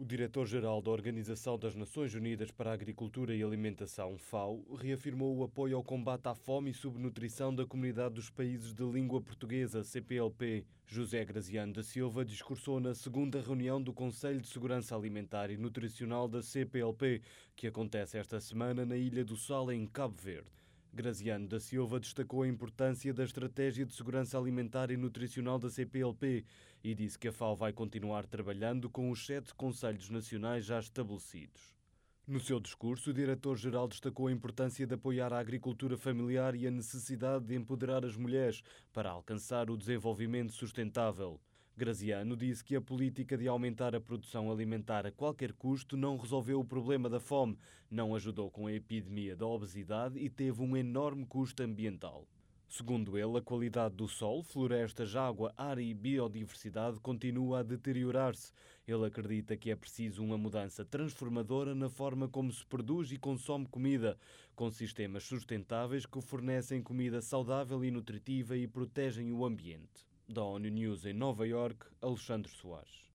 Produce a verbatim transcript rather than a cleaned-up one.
diretor-geral da Organização das Nações Unidas para a Agricultura e Alimentação, FAO, reafirmou o apoio ao combate à fome e subnutrição da Comunidade dos Países de Língua Portuguesa, C P L P. José Graziano da Silva discursou na segunda reunião do Conselho de Segurança Alimentar e Nutricional da C P L P, que acontece esta semana na Ilha do Sal, em Cabo Verde. Graziano da Silva destacou a importância da Estratégia de Segurança Alimentar e Nutricional da C P L P e disse que a FAO vai continuar trabalhando com os sete conselhos nacionais já estabelecidos. No seu discurso, o diretor-geral destacou a importância de apoiar a agricultura familiar e a necessidade de empoderar as mulheres para alcançar o desenvolvimento sustentável. Graziano disse que a política de aumentar a produção alimentar a qualquer custo não resolveu o problema da fome, não ajudou com a epidemia da obesidade e teve um enorme custo ambiental. Segundo ele, a qualidade do solo, florestas, água, ar e biodiversidade continua a deteriorar-se. Ele acredita que é preciso uma mudança transformadora na forma como se produz e consome comida, com sistemas sustentáveis que fornecem comida saudável e nutritiva e protegem o ambiente. Da ONU News em Nova Iorque, Alexandre Soares.